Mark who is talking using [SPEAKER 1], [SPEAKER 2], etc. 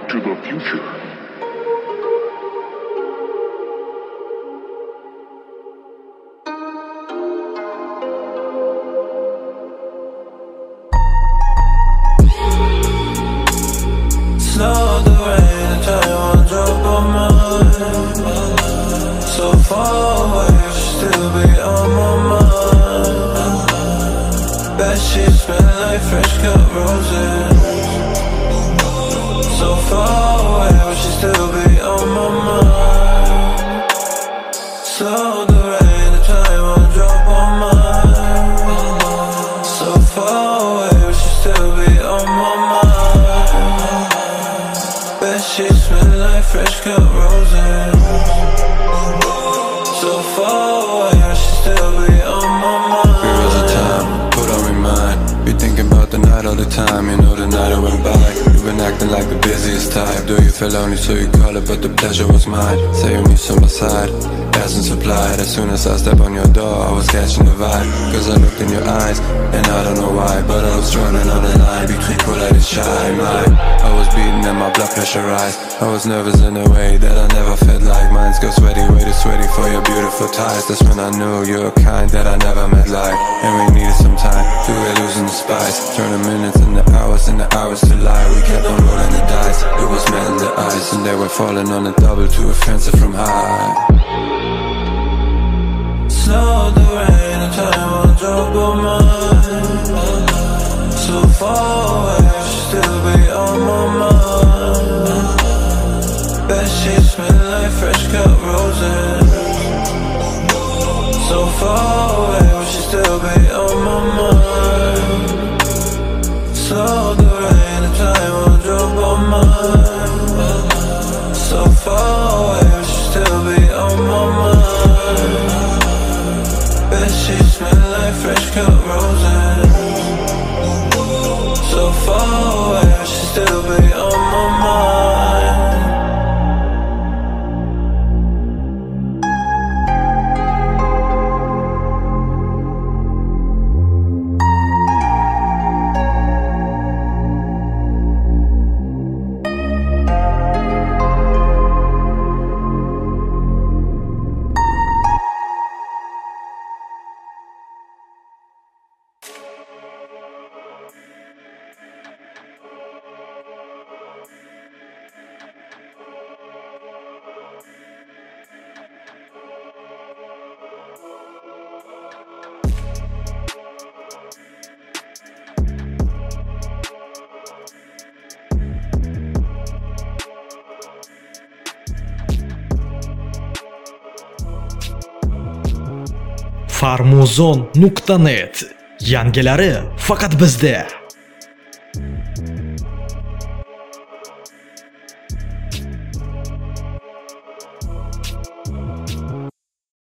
[SPEAKER 1] to the future.
[SPEAKER 2] Slow the rain and time won't drop on mine. So far away, you should still be on my mind. Bed sheets smell like fresh cut roses. So far away, we should still be on my mind. Slow the rain and time won't drop on mine. So far away, we should still be on my mind. Bed sheets smell like fresh cut roses. So far away, I should still be on my mind.
[SPEAKER 3] There was a time, put on remind. Be thinking about the night all the time. You know the night I went by. You've been acting like the busiest type. Though you felt lonely so you call it, but the pleasure was mine. Say you need some aside, hasn't supplied. As soon as I step on your door, I was catching the vibe. Cause I looked in your eyes, and I don't know why, but I was running on the line between cool and shy. I was beating and my blood pressure rise. I was nervous in a way that I never felt like. Minds go sweaty, way too sweaty for your beautiful ties. That's when I knew you were kind that I never met like. And we needed some time to get losing the spice. Turn the minutes into hours and the hours to lie. We kept on rolling the dice. It was melting the ice, and they were falling on a double too offensive from high.
[SPEAKER 2] Slow the rain and time won't drop on mine. So far away, I should still be on my mind. Bed sheets smell like fresh cut roses. So far away, we should still be on my mind. Slow the rain and time won't drop on mine. So far away, we should still be on my mind. Bed sheets smell like fresh cut roses. So far away, I should still be on my mind.
[SPEAKER 4] Farmuzon.net yangilari faqat bizda.